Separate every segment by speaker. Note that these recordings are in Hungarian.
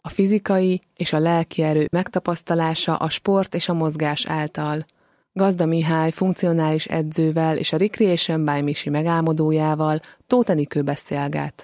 Speaker 1: a fizikai és a lelki erő megtapasztalása a sport és a mozgás által. Gazda Mihály funkcionális edzővel és a Recreation by Misi megálmodójával Tóth Enikő beszélget.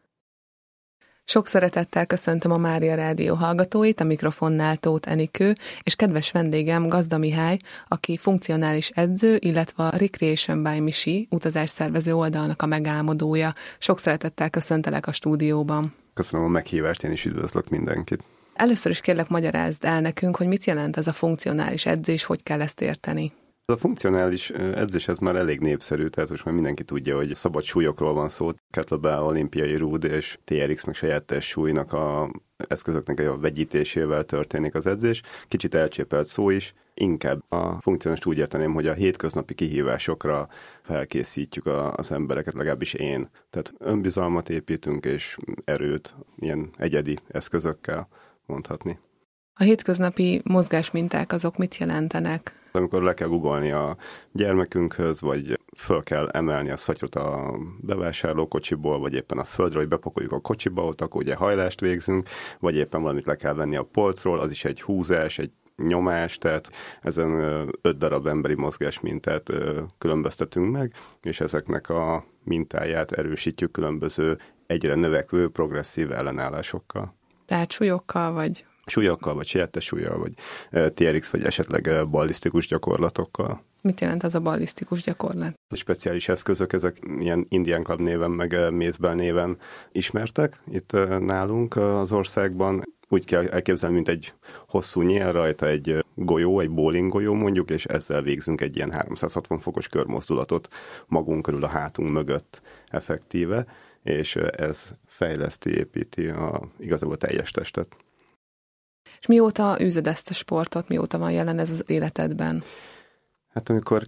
Speaker 1: Sok szeretettel köszöntöm a Mária Rádió hallgatóit, a mikrofonnál Tóth Enikő, és kedves vendégem Gazda Mihály, aki funkcionális edző, illetve a Recreation by Misi utazásszervező oldalnak a megálmodója. Sok szeretettel köszöntelek a stúdióban.
Speaker 2: Köszönöm a meghívást, én is üdvözlök mindenkit.
Speaker 1: Először is kérlek, magyarázd el nekünk, hogy mit jelent ez a funkcionális edzés, hogy kell ezt érteni.
Speaker 2: Ez a funkcionális edzés ez már elég népszerű, tehát most már mindenki tudja, hogy szabad súlyokról van szó. Kettlebell, olimpiai rúd és TRX meg saját testsúlynak a eszközöknek a vegyítésével történik az edzés. Kicsit elcsépelt szó is. Inkább a funkcionális úgy érteném, hogy a hétköznapi kihívásokra felkészítjük az embereket, legalábbis én. Tehát önbizalmat építünk és erőt ilyen egyedi eszközökkel mondhatni.
Speaker 1: A hétköznapi mozgásminták azok mit jelentenek?
Speaker 2: Amikor le kell googolni a gyermekünkhöz, vagy föl kell emelni a szatyrot a bevásárlókocsiból, vagy éppen a földről, hogy bepakoljuk a kocsiba, ott akkor ugye hajlást végzünk, vagy éppen valamit le kell venni a polcról, az is egy húzás, egy nyomás, tehát ezen 5 darab emberi mozgásmintát különböztetünk meg, és ezeknek a mintáját erősítjük különböző egyre növekvő progresszív ellenállásokkal.
Speaker 1: Tehát súlyokkal, vagy
Speaker 2: saját súlyjal, vagy TRX, vagy esetleg ballisztikus gyakorlatokkal.
Speaker 1: Mit jelent az a ballisztikus gyakorlat?
Speaker 2: A speciális eszközök, ezek ilyen Indian Club néven, meg Mézbel néven ismertek itt nálunk az országban. Úgy kell elképzelni, mint egy hosszú nyél, rajta egy golyó, egy bowling golyó mondjuk, és ezzel végzünk egy ilyen 360 fokos körmozdulatot magunk körül a hátunk mögött effektíve, és ez fejleszti, építi igazából teljes testet.
Speaker 1: És mióta űzöd ezt a sportot, mióta van jelen ez az életedben?
Speaker 2: Hát amikor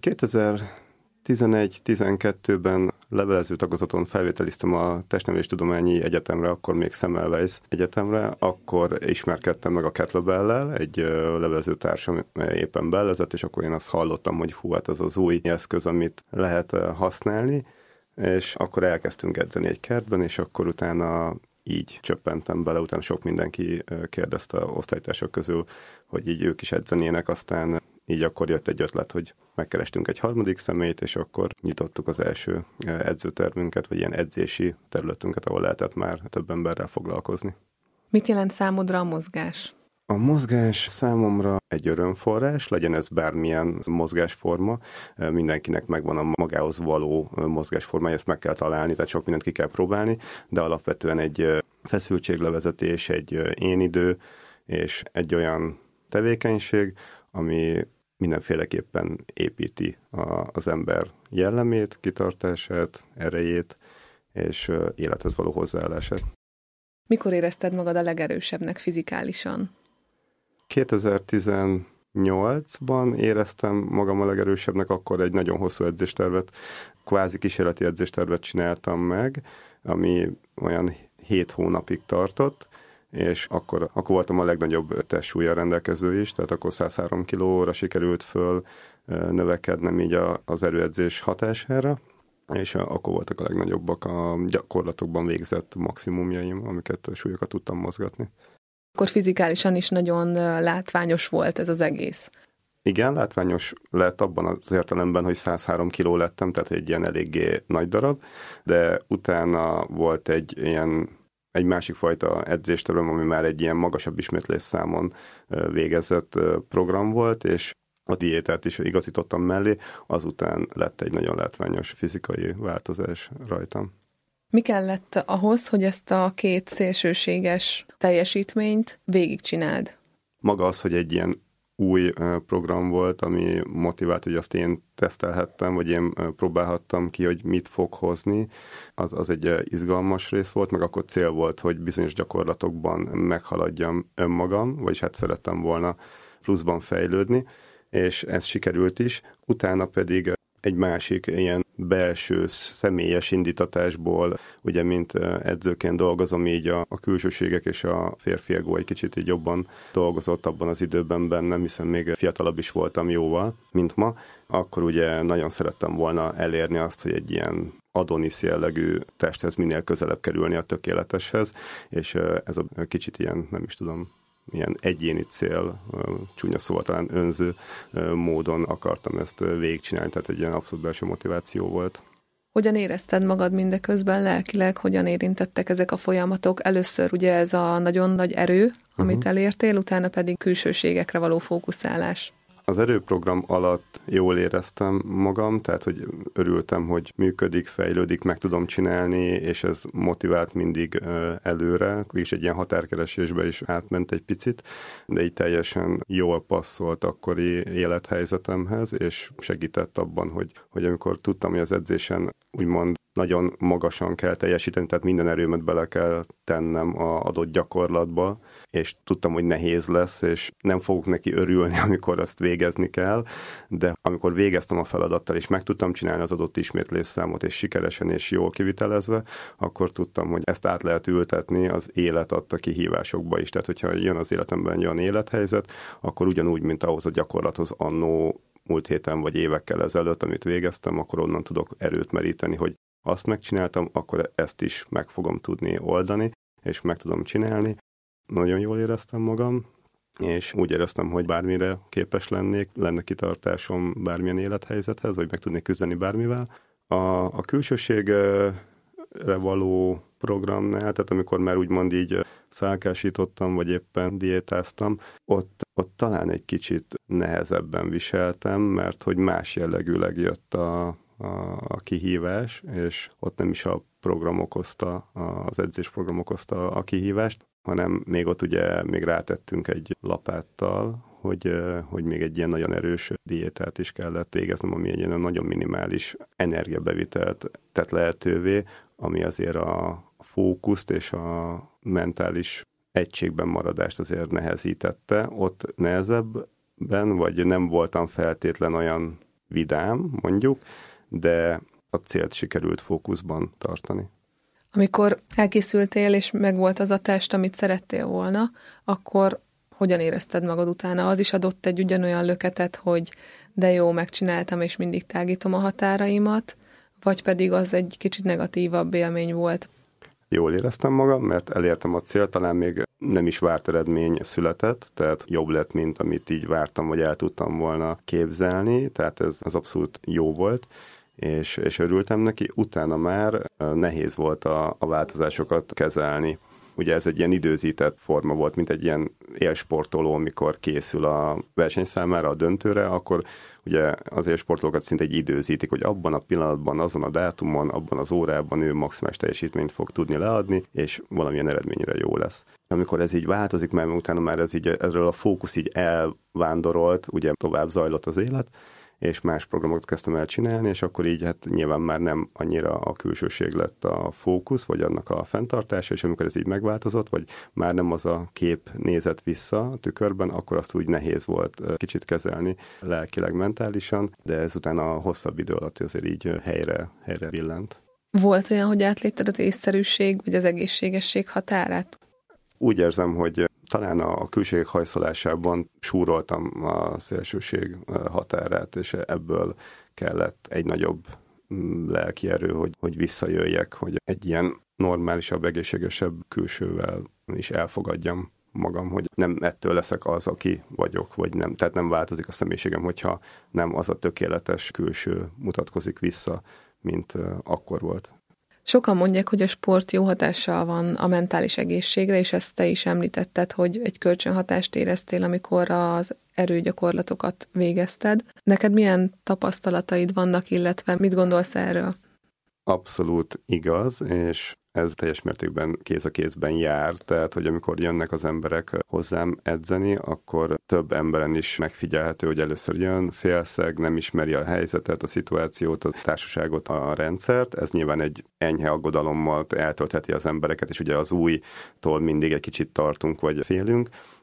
Speaker 2: 2011-12-ben levelező tagozaton felvételiztem a Testneveléstudományi Egyetemre, akkor még Semmelweis Egyetemre, akkor ismerkedtem meg a kettlebell-lel, egy levelező társam éppen bellezett, és akkor én azt hallottam, hogy hát az az új eszköz, amit lehet használni, és akkor elkezdtünk edzeni egy kertben, és akkor utána így csöppentem bele, utána sok mindenki kérdezte a osztálytársak közül, hogy így ők is edzenének, aztán így akkor jött egy ötlet, hogy megkerestünk egy harmadik személyt, és akkor nyitottuk az első edzőtervünket, vagy ilyen edzési területünket, ahol lehetett már több emberrel foglalkozni.
Speaker 1: Mit jelent számodra a mozgás?
Speaker 2: A mozgás számomra egy örömforrás, legyen ez bármilyen mozgásforma, mindenkinek megvan a magához való mozgásformája, ezt meg kell találni, tehát sok mindent ki kell próbálni, de alapvetően egy feszültséglevezetés, egy énidő, és egy olyan tevékenység, ami mindenféleképpen építi az ember jellemét, kitartását, erejét, és élethez való hozzáállását.
Speaker 1: Mikor érezted magad a legerősebbnek fizikálisan?
Speaker 2: 2018-ban éreztem magam a legerősebbnek, akkor egy nagyon hosszú edzéstervet, kvázi kísérleti edzéstervet csináltam meg, ami olyan 7 hónapig tartott, és akkor voltam a legnagyobb testsúllyal rendelkező is, tehát akkor 103 kilóra sikerült föl növekednem így az erőedzés hatására, és akkor voltak a legnagyobbak a gyakorlatokban végzett maximumjaim, amiket súlyokat tudtam mozgatni.
Speaker 1: Akkor fizikálisan is nagyon látványos volt ez az egész.
Speaker 2: Igen, látványos lett abban az értelemben, hogy 103 kiló lettem, tehát egy ilyen eléggé nagy darab, de utána volt egy másik fajta edzéstervem, ami már egy ilyen magasabb ismétlésszámon végezett program volt, és a diétát is igazítottam mellé, azután lett egy nagyon látványos fizikai változás rajtam.
Speaker 1: Mi kellett ahhoz, hogy ezt a két szélsőséges teljesítményt végigcsináld?
Speaker 2: Maga az, hogy egy ilyen új program volt, ami motivált, hogy azt én tesztelhettem, vagy én próbálhattam ki, hogy mit fog hozni. Az egy izgalmas rész volt, meg akkor cél volt, hogy bizonyos gyakorlatokban meghaladjam önmagam, vagyis hát szerettem volna pluszban fejlődni, és ez sikerült is. Utána pedig egy másik ilyen belső, személyes indítatásból, ugye mint edzőként dolgozom, így a külsőségek és a férfi ego egy kicsit így jobban dolgozott abban az időben bennem, hiszen még fiatalabb is voltam jóval, mint ma. Akkor ugye nagyon szerettem volna elérni azt, hogy egy ilyen Adonis jellegű testhez minél közelebb kerülni a tökéleteshez, és ez a kicsit ilyen, nem is tudom, ilyen egyéni cél, csúnya szóval talán önző módon akartam ezt végigcsinálni, tehát egy ilyen abszolút belső motiváció volt.
Speaker 1: Hogyan érezted magad mindeközben lelkileg, hogyan érintettek ezek a folyamatok? Először ugye ez a nagyon nagy erő, amit elértél, utána pedig külsőségekre való fókuszálás.
Speaker 2: Az erőprogram alatt jól éreztem magam, tehát hogy örültem, hogy működik, fejlődik, meg tudom csinálni, és ez motivált mindig előre, és egy ilyen határkeresésbe is átment egy picit, de így teljesen jól passzolt akkori élethelyzetemhez, és segített abban, hogy amikor tudtam, hogy az edzésen úgymond nagyon magasan kell teljesíteni, tehát minden erőmet bele kell tennem az adott gyakorlatba, és tudtam, hogy nehéz lesz, és nem fogok neki örülni, amikor azt végezni kell, de amikor végeztem a feladattal, és meg tudtam csinálni az adott ismétlésszámot, és sikeresen és jól kivitelezve, akkor tudtam, hogy ezt át lehet ültetni az élet adta kihívásokba is. Tehát, hogyha jön az életemben egy olyan élethelyzet, akkor ugyanúgy, mint ahhoz a gyakorlathoz annó múlt héten vagy évekkel ezelőtt, amit végeztem, akkor onnan tudok erőt meríteni, hogy azt megcsináltam, akkor ezt is meg fogom tudni oldani, és meg tudom csinálni. Nagyon jól éreztem magam, és úgy éreztem, hogy bármire képes lennék, lenne kitartásom bármilyen élethelyzethez, vagy meg tudnék küzdeni bármivel. A külsőségre való programnál, tehát amikor már úgymond így szálkásítottam, vagy éppen diétáztam, ott talán egy kicsit nehezebben viseltem, mert hogy más jellegűleg jött a kihívás, és ott nem is a program okozta, az edzésprogram okozta a kihívást, hanem még ott ugye még rátettünk egy lapáttal, hogy még egy ilyen nagyon erős diétát is kellett végeznem, ami egy ilyen nagyon minimális energiabevitelt tett lehetővé, ami azért a fókuszt és a mentális egységben maradást azért nehezítette. Ott nehezebben, vagy nem voltam feltétlen olyan vidám, mondjuk, de a célt sikerült fókuszban tartani.
Speaker 1: Amikor elkészültél, és megvolt az a test, amit szerettél volna, akkor hogyan érezted magad utána? Az is adott egy ugyanolyan löketet, hogy de jó, megcsináltam, és mindig tágítom a határaimat, vagy pedig az egy kicsit negatívabb élmény volt?
Speaker 2: Jól éreztem magam, mert elértem a célt, talán még nem is várt eredmény született, tehát jobb lett, mint amit így vártam, vagy el tudtam volna képzelni, tehát ez abszolút jó volt, és örültem neki. Utána már nehéz volt a változásokat kezelni. Ugye ez egy ilyen időzített forma volt, mint egy ilyen élsportoló, amikor készül a verseny számára, a döntőre, akkor ugye az élsportolókat szinte egy időzítik, hogy abban a pillanatban, azon a dátumon, abban az órában ő maximális teljesítményt fog tudni leadni, és valamilyen eredményre jó lesz. Amikor ez így változik, mert utána már ez így, erről a fókusz így elvándorolt, ugye tovább zajlott az élet, és más programokat kezdtem el csinálni, és akkor így hát nyilván már nem annyira a külsőség lett a fókusz, vagy annak a fenntartása, és amikor ez így megváltozott, vagy már nem az a kép nézett vissza a tükörben, akkor azt úgy nehéz volt kicsit kezelni lelkileg, mentálisan, de ezután a hosszabb idő alatt azért így helyre billent.
Speaker 1: Volt olyan, hogy átlépted az észszerűség, vagy az egészségesség határát?
Speaker 2: Úgy érzem, hogy talán a külsőségek hajszolásában súroltam a szélsőség határát, és ebből kellett egy nagyobb lelki erő, hogy visszajöjjek, hogy egy ilyen normálisabb, egészségesebb külsővel is elfogadjam magam, hogy nem ettől leszek az, aki vagyok, vagy nem. Tehát nem változik a személyiségem, hogyha nem az a tökéletes külső mutatkozik vissza, mint akkor volt.
Speaker 1: Sokan mondják, hogy a sport jó hatással van a mentális egészségre, és ezt te is említetted, hogy egy kölcsönhatást éreztél, amikor az erőgyakorlatokat végezted. Neked milyen tapasztalataid vannak, illetve mit gondolsz erről?
Speaker 2: Abszolút igaz, és ez teljes mértékben kéz a kézben jár, tehát hogy amikor jönnek az emberek hozzám edzeni, akkor több emberen is megfigyelhető, hogy először jön, félszeg, nem ismeri a helyzetet, a szituációt, a társaságot, a rendszert. Ez nyilván egy enyhe aggodalommal eltöltheti az embereket, és ugye az újtól mindig egy kicsit tartunk, vagy félünk,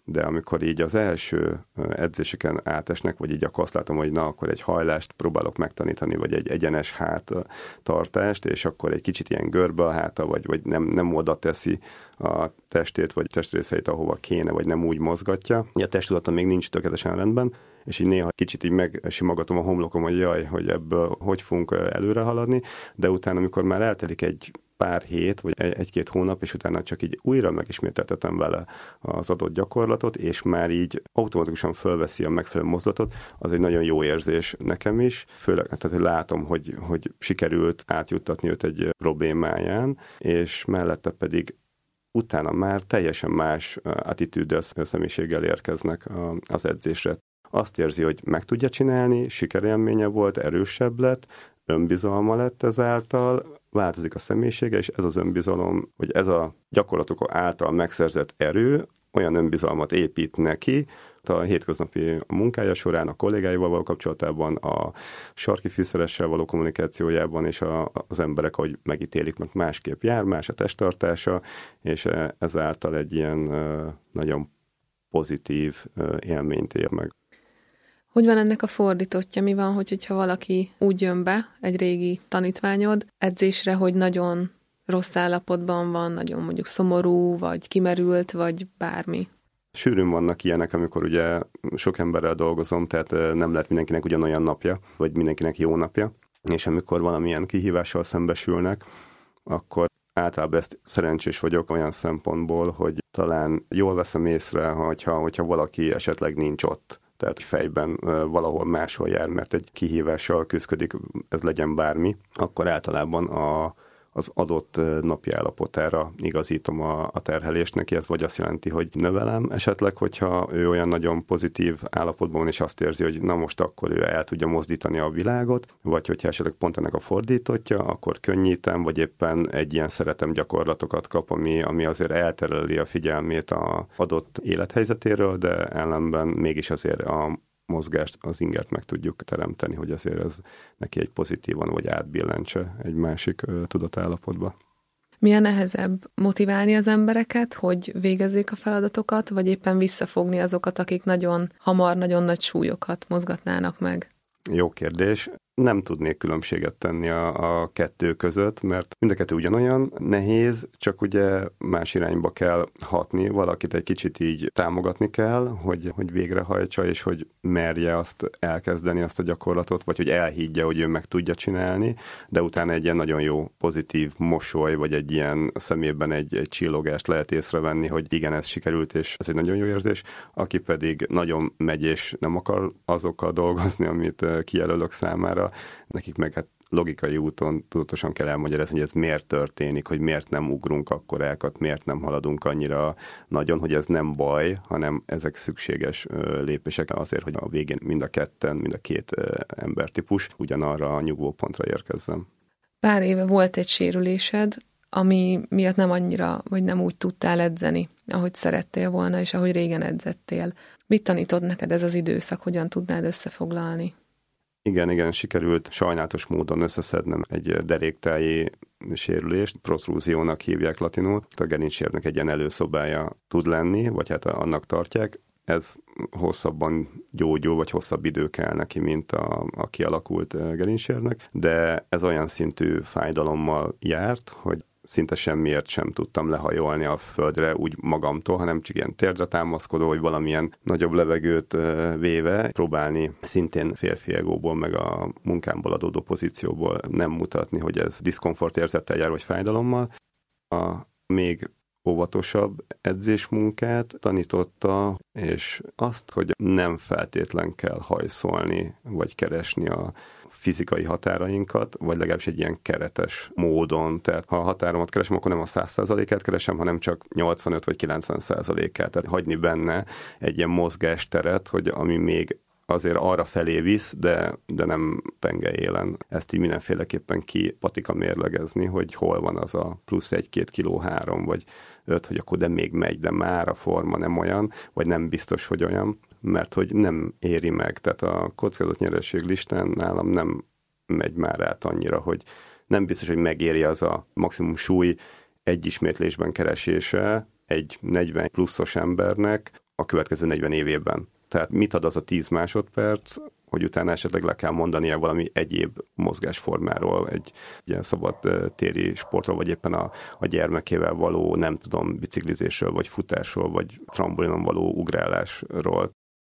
Speaker 2: de amikor így az első edzéseken átesnek, vagy így akkor azt látom, hogy na, akkor egy hajlást próbálok megtanítani, vagy egy egyenes háttartást, és akkor egy kicsit ilyen görbe a háta, vagy nem oda teszi a testét, vagy testrészeit, ahova kéne, vagy nem úgy mozgatja. A testudata még nincs tökéletesen rendben, és így néha kicsit így megsimogatom a homlokom, hogy jaj, hogy ebből hogy fogunk előre haladni, de utána, amikor már eltelik egy pár hét, vagy egy-két hónap, és utána csak így újra megismételtetem vele az adott gyakorlatot, és már így automatikusan fölveszi a megfelelő mozdulatot, az egy nagyon jó érzés nekem is. Főleg, tehát látom, hogy sikerült átjuttatni őt egy problémáján, és mellette pedig utána már teljesen más attitűddel, személyiséggel érkeznek az edzésre. Azt érzi, hogy meg tudja csinálni, sikerélménye volt, erősebb lett, önbizalma lett ezáltal, változik a személyisége, és ez az önbizalom, hogy ez a gyakorlatok által megszerzett erő olyan önbizalmat épít neki, a hétköznapi munkája során, a kollégáival való kapcsolatában, a sarki fűszeressel való kommunikációjában, és az emberek, ahogy megítélik, mert másképp jár, más a testtartása, és ezáltal egy ilyen nagyon pozitív élményt ér meg.
Speaker 1: Hogy van ennek a fordítottja? Mi van, hogyha valaki úgy jön be, egy régi tanítványod, edzésre, hogy nagyon rossz állapotban van, nagyon mondjuk szomorú, vagy kimerült, vagy bármi?
Speaker 2: Sűrűn vannak ilyenek, amikor ugye sok emberrel dolgozom, tehát nem lehet mindenkinek ugyanolyan napja, vagy mindenkinek jó napja, és amikor valamilyen kihívással szembesülnek, akkor általában ezt szerencsés vagyok olyan szempontból, hogy talán jól veszem észre, hogyha valaki esetleg nincs ott. Tehát fejben valahol máshol jár, mert egy kihívással küzdik, ez legyen bármi, akkor általában az adott napi állapotára igazítom a terhelést neki, ez vagy azt jelenti, hogy növelem esetleg, hogyha ő olyan nagyon pozitív állapotban van, és azt érzi, hogy na most akkor ő el tudja mozdítani a világot, vagy hogyha esetleg pont ennek a fordítottja, akkor könnyítem, vagy éppen egy ilyen szeretem gyakorlatokat kap, ami azért eltereli a figyelmét az adott élethelyzetéről, de ellenben mégis azért a mozgást, az ingert meg tudjuk teremteni, hogy azért ez neki egy pozitívan, vagy átbillentse egy másik tudatállapotba.
Speaker 1: Mi a nehezebb? Motiválni az embereket, hogy végezzék a feladatokat, vagy éppen visszafogni azokat, akik nagyon hamar, nagyon nagy súlyokat mozgatnának meg?
Speaker 2: Jó kérdés. Nem tudnék különbséget tenni a kettő között, mert mind a kettő ugyanolyan nehéz, csak ugye más irányba kell hatni, valakit egy kicsit így támogatni kell, hogy végrehajtsa, és hogy merje azt elkezdeni, azt a gyakorlatot, vagy hogy elhiggye, hogy ő meg tudja csinálni, de utána egy ilyen nagyon jó pozitív mosoly, vagy egy ilyen szemében egy csillogást lehet észrevenni, hogy igen, ez sikerült, és ez egy nagyon jó érzés. Aki pedig nagyon megy, és nem akar azokkal dolgozni, amit kijelölök számára, nekik meg hát logikai úton tudatosan kell elmagyarázni, hogy ez miért történik, hogy miért nem ugrunk akkorákat, miért nem haladunk annyira nagyon, hogy ez nem baj, hanem ezek szükséges lépések azért, hogy a végén mind a két embertípus ugyanarra a nyugvópontra érkezzem.
Speaker 1: Pár éve volt egy sérülésed, ami miatt nem annyira, vagy nem úgy tudtál edzeni, ahogy szerettél volna, és ahogy régen edzettél. Mit tanított neked ez az időszak, hogyan tudnád összefoglalni?
Speaker 2: Igen, sikerült sajnálatos módon összeszednem egy deréktáji sérülést, protrúziónak hívják latinul. A gerincsérvnek egy ilyen előszobája tud lenni, vagy hát annak tartják. Ez hosszabban gyógyul, vagy hosszabb idő kell neki, mint a kialakult gerincsérvnek, de ez olyan szintű fájdalommal járt, hogy szinte semmiért sem tudtam lehajolni a földre úgy magamtól, hanem csak ilyen térdre támaszkodó, vagy valamilyen nagyobb levegőt véve próbálni szintén férfi egóból, meg a munkámból adódó pozícióból nem mutatni, hogy ez diszkomfort érzettel jár, vagy fájdalommal. A még óvatosabb edzésmunkát tanította, és azt, hogy nem feltétlen kell hajszolni, vagy keresni a fizikai határainkat, vagy legalábbis egy ilyen keretes módon. Tehát ha a határomat keresem, akkor nem a 100%-át keresem, hanem csak 85 vagy 90%-át. Tehát hagyni benne egy ilyen mozgásteret, hogy ami még azért arra felé visz, de nem penge élen. Ezt így mindenféleképpen patika mérlegezni, hogy hol van az a plusz 1-2 kiló, 3 vagy 5, hogy akkor de még megy, de már a forma nem olyan, vagy nem biztos, hogy olyan, mert hogy nem éri meg. Tehát a kockázatnyereség listán nálam nem megy már át annyira, hogy nem biztos, hogy megéri az a maximum súly egy ismétlésben keresése egy 40 pluszos embernek, a következő 40 évében. Tehát mit ad az a 10 másodperc, hogy utána esetleg le kell mondania valami egyéb mozgásformáról, egy ilyen szabad téri sportról, vagy éppen a gyermekével való, nem tudom, biciklizésről, vagy futásról, vagy trambolinon való ugrálásról.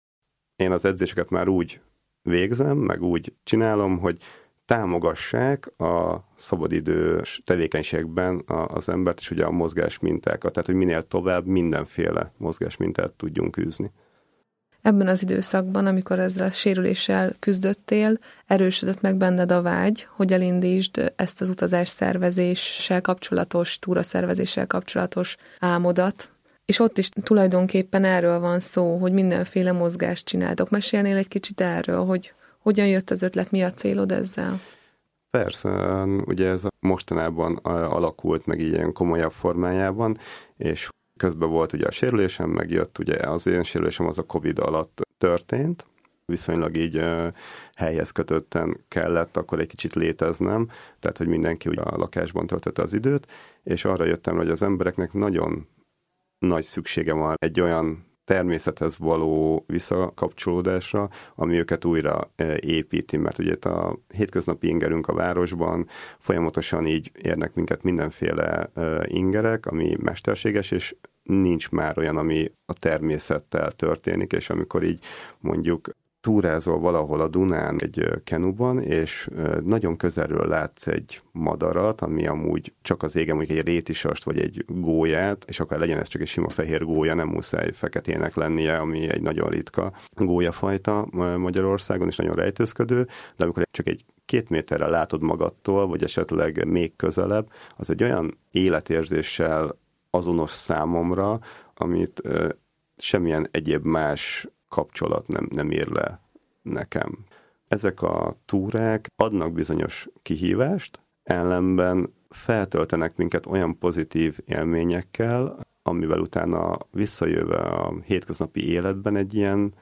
Speaker 2: Én az edzéseket már úgy végzem, meg úgy csinálom, hogy támogassák a szabadidős tevékenységben az embert, és ugye a mozgásmintákat, tehát hogy minél tovább mindenféle mozgásmintát tudjunk űzni.
Speaker 1: Ebben az időszakban, amikor ezzel a sérüléssel küzdöttél, erősödött meg benned a vágy, hogy elindítsd ezt az utazás szervezéssel kapcsolatos, túraszervezéssel kapcsolatos álmodat, és ott is tulajdonképpen erről van szó, hogy mindenféle mozgást csináltok. Mesélnél egy kicsit erről, hogy hogyan jött az ötlet, mi a célod ezzel?
Speaker 2: Persze, ugye ez mostanában alakult meg ilyen komolyabb formájában, és közben volt ugye a sérülésem, megjött ugye az én sérülésem az a Covid alatt történt, viszonylag így helyhez kötötten kellett akkor egy kicsit léteznem, tehát hogy mindenki ugye a lakásban töltötte az időt, és arra jöttem, hogy az embereknek nagyon nagy szüksége van egy olyan természethez való visszakapcsolódásra, ami őket újra építi, mert ugye itt a hétköznapi ingerünk a városban, folyamatosan így érnek minket mindenféle ingerek, ami mesterséges, és nincs már olyan, ami a természettel történik, és amikor így mondjuk túrázol valahol a Dunán egy kenuban, és nagyon közelről látsz egy madarat, ami amúgy csak az égen, mondjuk egy rétisast, vagy egy gólyát, és akár legyen ez csak egy sima fehér gólya, nem muszáj feketének lennie, ami egy nagyon ritka gólyafajta Magyarországon, és nagyon rejtőzködő, de amikor csak egy 2 méterre látod magadtól, vagy esetleg még közelebb, az egy olyan életérzéssel azonos számomra, amit semmilyen egyéb más kapcsolat nem ír le nekem. Ezek a túrák adnak bizonyos kihívást, ellenben feltöltenek minket olyan pozitív élményekkel, amivel utána visszajöve a hétköznapi életben egy ilyen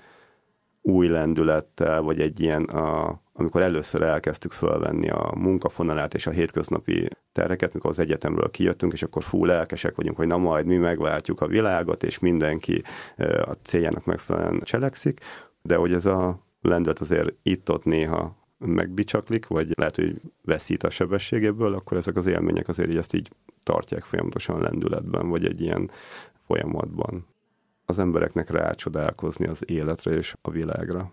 Speaker 2: új lendülettel, vagy egy ilyen, amikor először elkezdtük fölvenni a munkafonalát és a hétköznapi terheket, mikor az egyetemről kijöttünk, és akkor lelkesek vagyunk, hogy na majd mi megváltjuk a világot, és mindenki a céljának megfelelően cselekszik, de hogy ez a lendület azért itt-ott néha megbicsaklik, vagy lehet, hogy veszít a sebességéből, akkor ezek az élmények azért ezt így tartják folyamatosan lendületben, vagy egy ilyen folyamatban. Az embereknek rácsodálkozni az életre és a világra.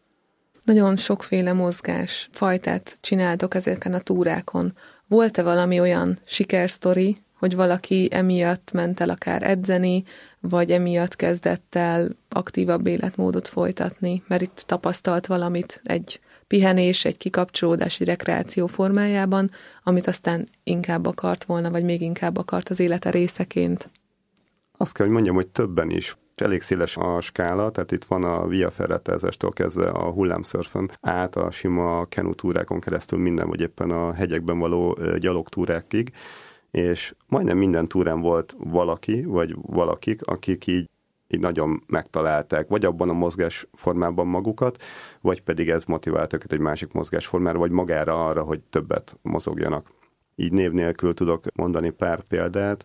Speaker 1: Nagyon sokféle mozgás fajtát csináltok ezeken a túrákon. Volt-e valami olyan sikersztori, hogy valaki emiatt ment el akár edzeni, vagy emiatt kezdett el aktívabb életmódot folytatni, mert itt tapasztalt valamit, egy pihenés, egy kikapcsolódás, egy rekreáció formájában, amit aztán inkább akart volna, vagy még inkább akart az élete részeként?
Speaker 2: Azt kell, hogy mondjam, hogy többen is. Elég széles a skála, tehát itt van a via ferratázástól kezdve a hullámszörfön át a sima kenutúrákon keresztül minden, vagy éppen a hegyekben való gyalogtúrákig, és majdnem minden túrán volt valaki, vagy valakik, akik így nagyon megtalálták, vagy abban a mozgásformában magukat, vagy pedig ez motivált őket egy másik mozgásformára, vagy magára arra, hogy többet mozogjanak. Így név nélkül tudok mondani pár példát.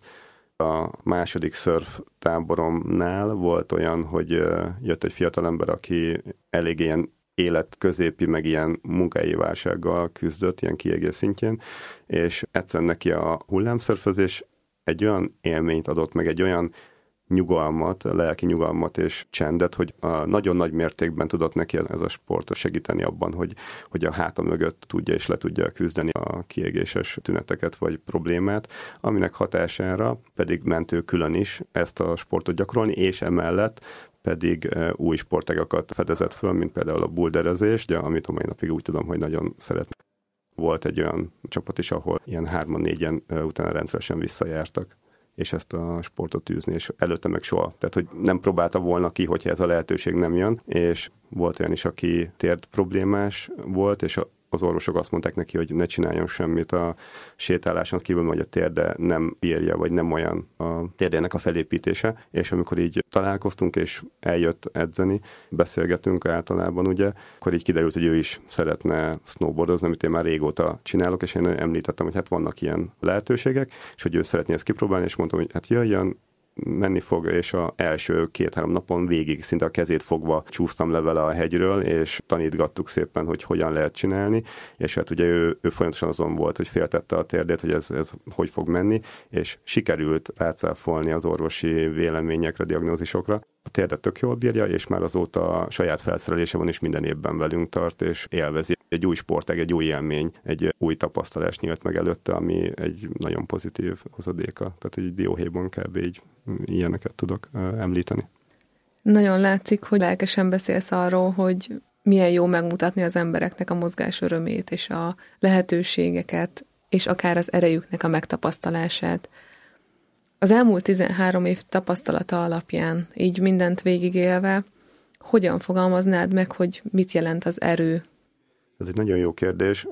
Speaker 2: A második szörf táboromnál volt olyan, hogy jött egy fiatalember, aki elég ilyen életközépi, meg ilyen munkahelyi válsággal küzdött, ilyen kiégés szintjén, és egyszerűen neki a hullámszörfözés egy olyan élményt adott meg, egy olyan nyugalmat, lelki nyugalmat és csendet, hogy nagyon nagy mértékben tudott neki ez a sport segíteni abban, hogy a háta mögött tudja és le tudja küzdeni a kiégéses tüneteket vagy problémát, aminek hatására pedig ment ő külön is ezt a sportot gyakorolni, és emellett pedig új sportágakat fedezett föl, mint például a boulderezés, de amit a mai napig úgy tudom, hogy nagyon szeret. Volt egy olyan csapat is, ahol ilyen 3-4-en utána rendszeresen visszajártak, és ezt a sportot űzni, és előtte meg soha. Tehát, hogy nem próbálta volna ki, hogyha ez a lehetőség nem jön, és volt olyan is, aki térd problémás volt, és az orvosok azt mondták neki, hogy ne csináljon semmit a sétáláson kívül, hogy a térde nem bírja, vagy nem olyan a térdének a felépítése, és amikor így találkoztunk, és eljött edzeni, beszélgetünk általában, ugye, akkor így kiderült, hogy ő is szeretne snowboardozni, amit én már régóta csinálok, és én említettem, hogy hát vannak ilyen lehetőségek, és hogy ő szeretné ezt kipróbálni, és mondtam, hogy hát jöjjön, menni fog, és az első 2-3 napon végig szinte a kezét fogva csúsztam le vele a hegyről, és tanítgattuk szépen, hogy hogyan lehet csinálni, és hát ugye ő folyamatosan azon volt, hogy féltette a térdét, hogy ez hogy fog menni, és sikerült rácáfolni az orvosi véleményekre, diagnózisokra. A térdet tök jól bírja, és már azóta saját felszerelése van, és minden évben velünk tart, és élvezi. Egy új sportág, egy új élmény, egy új tapasztalás nyílt meg előtte, ami egy nagyon pozitív hozadéka. Tehát egy dióhéjban kb. Így ilyeneket tudok említeni.
Speaker 1: Nagyon látszik, hogy lelkesen beszélsz arról, hogy milyen jó megmutatni az embereknek a mozgás örömét, és a lehetőségeket, és akár az erejüknek a megtapasztalását. Az elmúlt 13 év tapasztalata alapján, így mindent végigélve, hogyan fogalmaznád meg, hogy mit jelent az erő?
Speaker 2: Ez egy nagyon jó kérdés.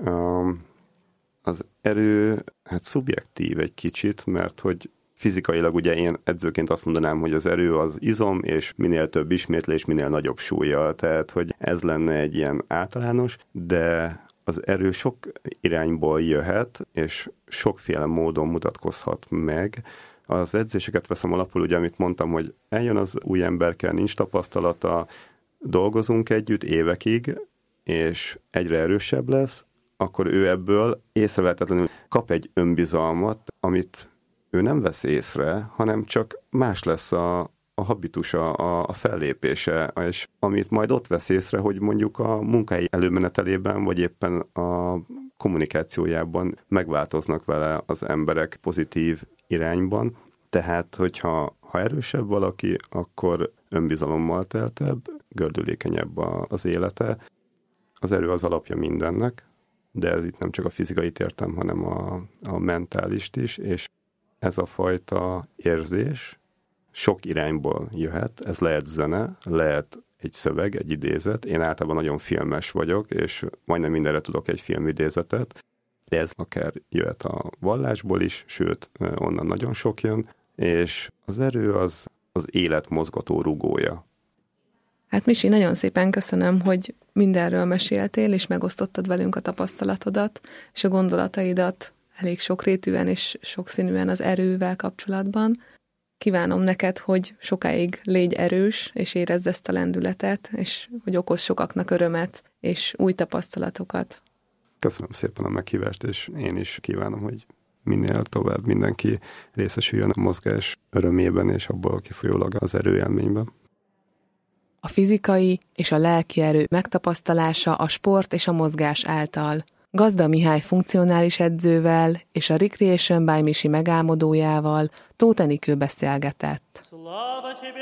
Speaker 2: Az erő, hát szubjektív egy kicsit, mert hogy fizikailag ugye én edzőként azt mondanám, hogy az erő az izom, és minél több ismétlés, minél nagyobb súllyal. Tehát, hogy ez lenne egy ilyen általános, de az erő sok irányból jöhet, és sokféle módon mutatkozhat meg. Az edzéseket veszem alapul, ugye, amit mondtam, hogy eljön az új emberkel, nincs tapasztalata, dolgozunk együtt évekig, és egyre erősebb lesz, akkor ő ebből észrevehetetlenül kap egy önbizalmat, amit ő nem vesz észre, hanem csak más lesz a habitusa, a fellépése, és amit majd ott vesz észre, hogy mondjuk a munkai előmenetelében, vagy éppen a kommunikációjában megváltoznak vele az emberek pozitív irányban. Tehát, hogyha erősebb valaki, akkor önbizalommal teltebb, gördülékenyebb az élete. Az erő az alapja mindennek, de ez itt nem csak a fizikait értem, hanem a mentálist is, és ez a fajta érzés sok irányból jöhet. Ez lehet zene, lehet egy szöveg, egy idézet. Én általában nagyon filmes vagyok, és majdnem mindenre tudok egy filmidézetet, de ez akár jöhet a vallásból is, sőt, onnan nagyon sok jön, és az erő az élet mozgató rugója.
Speaker 1: Hát Misi, nagyon szépen köszönöm, hogy mindenről meséltél, és megosztottad velünk a tapasztalatodat, és a gondolataidat elég sokrétűen és sokszínűen az erővel kapcsolatban. Kívánom neked, hogy sokáig légy erős, és érezd ezt a lendületet, és hogy okozz sokaknak örömet, és új tapasztalatokat.
Speaker 2: Köszönöm szépen a meghívást, és én is kívánom, hogy minél tovább mindenki részesüljön a mozgás örömében, és abból kifolyólag az erőélményben.
Speaker 1: A fizikai és a lelki erő megtapasztalása a sport és a mozgás által. Gazda Mihály funkcionális edzővel és a Recreation by Misi megálmodójával Tóth Enikő beszélgetett.